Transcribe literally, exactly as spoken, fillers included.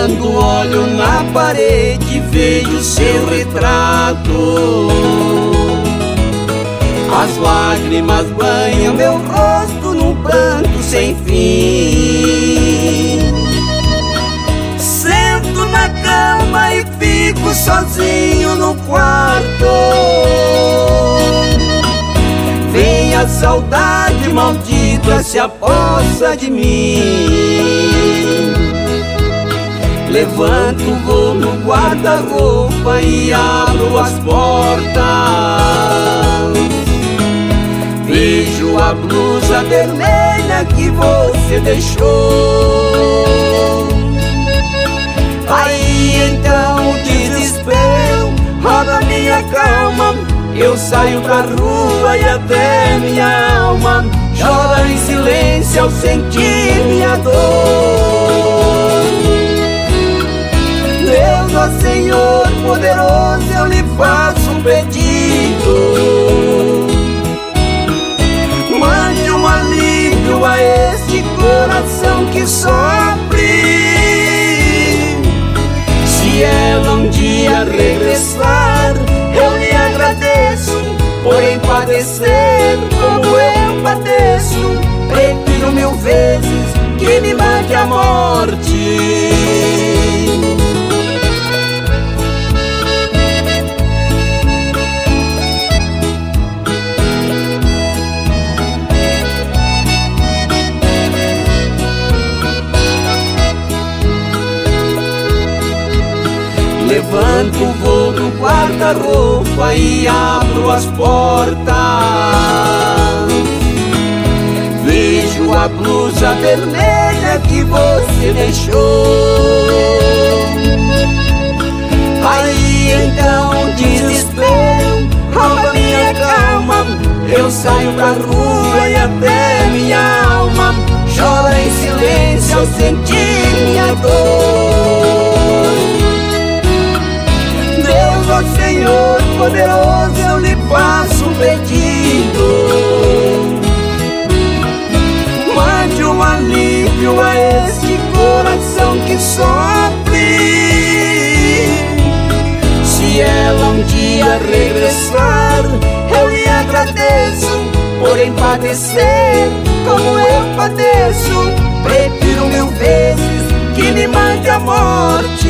Quando olho na parede vejo seu retrato, as lágrimas banham meu rosto num pranto sem fim. Sento na cama e fico sozinho no quarto. Vem a saudade maldita, se apossa de mim. Levanto, vou no guarda-roupa e abro as portas. Vejo a blusa vermelha que você deixou. Aí então o desespero rouba minha calma. Eu saio pra rua e até minha alma chora em silêncio ao sentir minha dor. Deus, ó Senhor poderoso, eu lhe faço um pedido. Mande um alívio a este coração que sofre. Se ela um dia regressar, eu lhe agradeço, porém padecer como eu padeço, prefiro mil vezes que me mande a morte. Levanto, vou no guarda-roupa e abro as portas. Vejo a blusa vermelha que você deixou. Aí então o desespero rouba minha calma. Eu saio pra rua e até minha alma chora em silêncio ao sentir minha dor. Deus, ó Senhor poderoso, eu lhe faço um pedido. Mande um alívio a este coração que sofre. Se ela um dia regressar, eu lhe agradeço, porém padecer como eu padeço, prefiro mil vezes que me mande a morte.